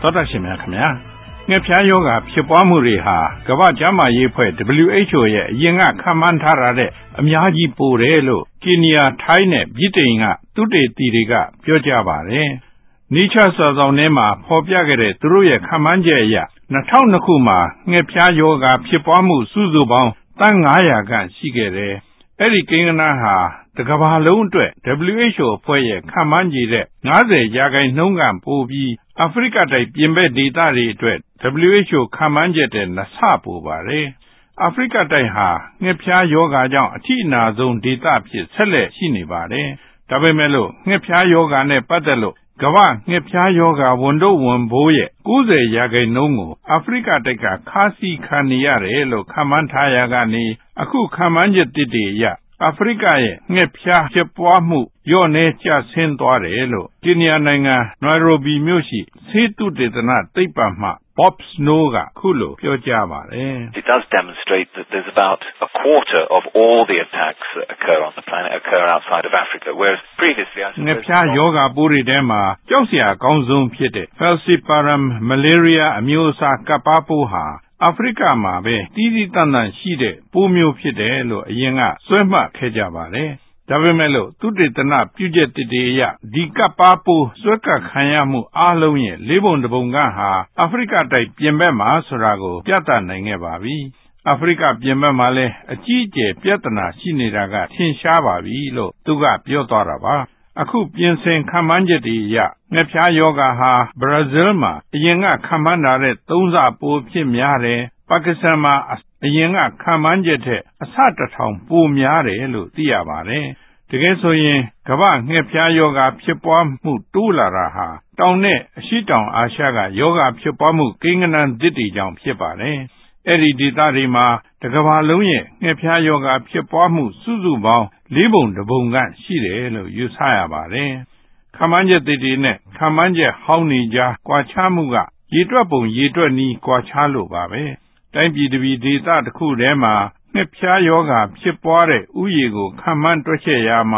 သောတာရှင်များခင်ဗျာငှက်ဖျားယောဂဖြစ်ပွားမှုတွေဟာကမ္ဘာ့ကျန်းမာရေးအဖွဲ့ WHO ရဲ့အရင်ကခန့်မှန်းထားတာတဲ့အများကြီးပိုတယ်လို့ကင်ညာထိုင်းနဲ့ဗြိတိန်ကသုတေသီတွေကပြောကြပါတယ်။ Nature စာစောင်ထဲမှာဖော်ပြခဲ့တဲ့သူတို့ရဲ့ခန့်မှန်းချက်အရ2002ခုမှာငှက်ဖျားယောဂဖြစ်ပွားမှုစုစုပေါင်းသန်း900ခန့်ရှိခဲ့တယ်။အဲ့ဒီကိန်းဂဏန်းဟာတကမ္ဘာလုံးအတွက် WHO အဖွဲ့ရဲ့ခန့်မှန်းခြေတဲ့50%ကပိုပြီးအာဖရိကတိုက်ပြင်ဘက်ဒေသတွေအတွက် WHO ခန့်မှန်းချက်တဲ့2ဆပိုပါတယ်။အာဖရိကတိုက်ဟာငှက်ဖျားယောဂကြောင့်အထိအနာဆုံးဒေသဖြစ်ဆက်လက်ရှိနေပါတယ်။ဒါပေမဲ့လို့ငှက်ဖျားယောဂနဲ့ပတ်သက်လို့ကမ္ဘာငှက်ဖျားယောဂဝန်ထုတ်ဝန်ပိုးရဲ့90%ကိုအာဖရိကတိုက်ကခါးစီးခံနေရတယ်လို့ခန့်မှန်းထားရကနေအခုခန့်မှန်းချက်တွေအရအာဖရိကရဲ့ငှက်ဖျားဖြစ်ပွားမှုလျော့နည်းကျဆင်းသွားတယ်လို့ကင်ညာနိုင်ငံနိုင်ရိုဘီမြို့ရှိဆေးသုတေသနသိပ္ပံမှ Bob Snow ကခုလိုပြောကြားပါတယ်။ It does demonstrate that there's about a quarter of all the attacks that occur on the planet occur outside of Africa, whereas previously I suppose ငှက်ဖျားယောဂပိုးတွေထဲမှာကြောက်စရာအကောင်းဆုံးဖြစ်တဲ့ Falciparum malaria အမျိုးအစားကပ်ပါးပိုးဟာအာဖရိကမှာပဲတီးတီးတန့်တန့်ရှိတဲ့ပိုးမျိုးဖြစ်တယ်လို့အရင်ကစွဲမှတ်ခဲ့ကြပါတယ်။ဒါပေမဲ့လို့သုတေသနပြုချက်တွေအရဒီကပ်ပါးပိုးစွဲကပ်ခံရမှုအားလုံးရဲ့4ပုံ1ပုံကဟာအာဖရိကတိုက်ပြင်ဘက်မှာဆိုတာကိုပြသနိုင်ခဲ့ပါပြီ။အာဖရိကပြင်ဘက်မှာလည်းအကြီးအကျယ်ပြဿနာရှိနေတာကထင်ရှားပါပြီလို့သူကပြောသွားတာပါ။အခုပြင်ဆင်ခန့်မှန်းချက်တွေအရငှက်ဖျားယောဂါဟာဘရာဇီးမှာအရင်ကခန့်မှန်းထားတဲ့3ဆပိုဖြစ်များတယ်။ပါကစ္စတန်မှာအရင်ကခန့်မှန်းချက်ထက်အဆ1000ပိုများတယ်လို့သိရပါတယ်။တကယ်ဆိုရင်ကမ္ဘာငှက်ဖျားယောဂါဖြစ်ပွားမှုတိုးလာတာဟာတောင်နဲ့အရှေ့တောင်အာရှကယောဂါဖြစ်ပွားမှုကိန်းဂဏန်းသစ်တွေကြောင့်ဖြစ်ပါတယ်။အဲ့ဒီဒေသတွေမှာတကမ္ဘာလုံးရဲ့ငှက်ဖျားယောဂါဖြစ်ပွားမှုစုစုပေါင်း4ပုံ1ပုံကရှိတယ်လို့ယူဆရပါတယ်။ခန့်မှန်းချက်တွေနဲ့ခန့်မှန်းချက်ဟောင်းနေကြားကွာခြားမှုကရေတွက်ပုံရေတွက်နည်းကွာခြားလို့ပါပဲ။တိုင်းပြည်တစ်ပြည်ဒေသတစ်ခုထဲမှာငှက်ဖျားယောဂါဖြစ်ပွားတဲ့ဥယျာဉ်ကိုခန့်မှန်းတွက်ချက်ရမှာ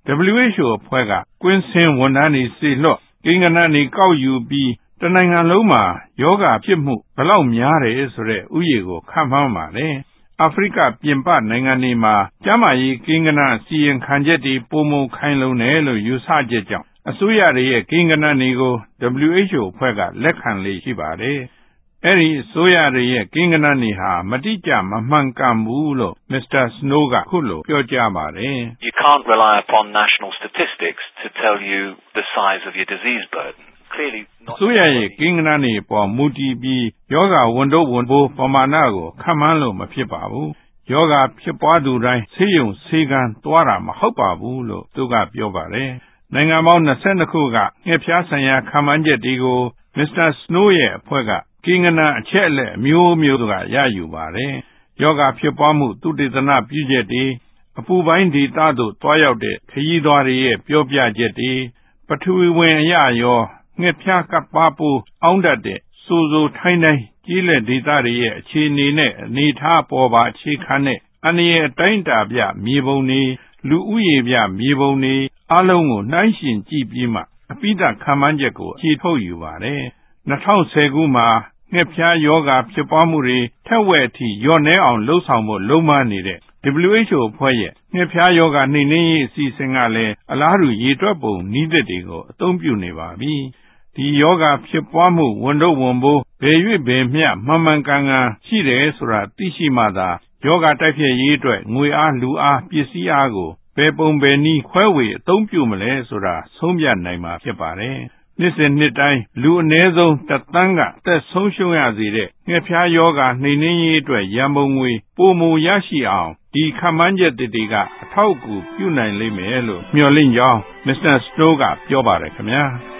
WHO အဖွဲ့ကကွင်းဆင်းဝန်ထမ်းတွေစေလွှတ်ကိန်းဂဏန်းတွေကောက်ယူပြီးတနိုင်ငံလုံးမှာယောဂါဖြစ်မှုဘယ်လောက်များတယ်ဆိုတဲ့ဥယျာဉ်ကိုခန့်မှန်းပါတယ်။အာဖရိကပြင်ပနိုင်ငံတွေမှာကျန်းမာရေးကိန်းဂဏန်းစီရင်ခံချက်တွေပိုမိုခိုင်လုံတယ်လို့ယူဆချက်ကြောင့်အစိုးရတွေရဲ့ကိန်းဂဏန်းတွေကို WHO အဖွဲ့ကလက်ခံလေ့ရှိပါတယ်။အဲဒီအစိုးရတွေရဲ့ကိန်းဂဏန်းတွေဟာမတိကျမမှန်ကန်ဘူးလို့ Mr. Snow ကခုလိုပြောကြားပါတယ်။ You can't rely upon national statistics to tell you the size of your disease burden. Clearly အစိုးရရဲ့ကိန်းဂဏန်းတွေပေါ်မူတည်ပြီးယောဂဝန်ထုတ်ဝန်ပိုးပမာဏကိုခန့်မှန်းလို့မဖြစ်ပါဘူး။ယောဂဖြစ်ပွားသူတိုင်းဆေးရုံဆေးခန်းသွားတာမဟုတ်ပါဘူးလို့သူကပြောပါတယ်။နိုင်ငံပေါင်း22ခုကငှက်ဖျားဆိုင်ရာခန့်မှန်းချက်တွေကို Mr. Snow ရဲ့အဖွဲ့ကကိန်းဂဏန်းအချက်အလက်အမျိုးမျိုးကရယူပါတယ်။ယောဂဖြစ်ပွားမှုသုတေသနပြုချက်တွေအပူပိုင်းဒေသသို့တွားရောက်တဲ့ခရီးသွားတွေရဲ့ပြောပြချက်တွေပထဝီဝင်အရရောငှက်ဖျားကပ်ပါးပိုးအောင်းတတ်တဲ့ဆိုထိုင်းတိုင်းကျေးလက်ဒေသတွေရဲ့အခြေအနေနဲ့အနေထားပေါ်ပါအခြေခံတဲ့အန္တရာယ်တိုင်းတာပြမြေပုံတွေလူဦးရေပြမြေပုံတွေအလုံးကိုနှိုင်းယှဉ်ကြည့်ပြီးမှအပိဓာခန့်မှန်းချက်ကိုအခြေထုတ်ယူပါတယ်။2010ခုမှာငှက်ဖျားယောဂါဖြစ်ပွားမှုတွေထက်ဝက်အထိလျော့နည်းအောင်လှုံ့ဆော်ဖို့လုံးမနေတဲ့ WHO အဖွဲ့ရဲ့ငှက်ဖျားယောဂါနှိမ်နင်းရေးအစီအစဉ်ကလည်းအလားတူရေတွက်ပုံနည်းသက်တွေကိုအသုံးပြုနေပါပြီ။ဒီယောဂါဖြစ်ပွားမှုဝန်ထုတ်ဝန်ပိုးဘယ်၍ဘယ်မျှမှန်ကန်ရှိတယ်ဆိုတာသိရှိမှသာယောဂါတိုက်ဖျက်ရေးအတွက်ငွေအားလူအားပစ္စည်းအားကိုဘယ်ပုံဘယ်နည်းခွဲဝေအသုံးပြုမလဲဆိုတာဆုံးဖြတ်နိုင်မှာဖြစ်ပါတယ်။နှစ်စဉ်နှစ်တိုင်းလူအနည်းဆုံး1သန်းကအသက်ဆုံးရှုံးရစေတဲ့ငှက်ဖျားယောဂါနှိမ်နင်းရေးအတွက်ရန်ပုံငွေပိုမိုရရှိအောင်ဒီခန့်မှန်းချက်တွေကအထောက်အကူပြုနိုင်လိမ့်မယ်လို့မျှော်လင့်ကြောင်း Mr. Snow ကပြောပါတယ်ခင်ဗျာ။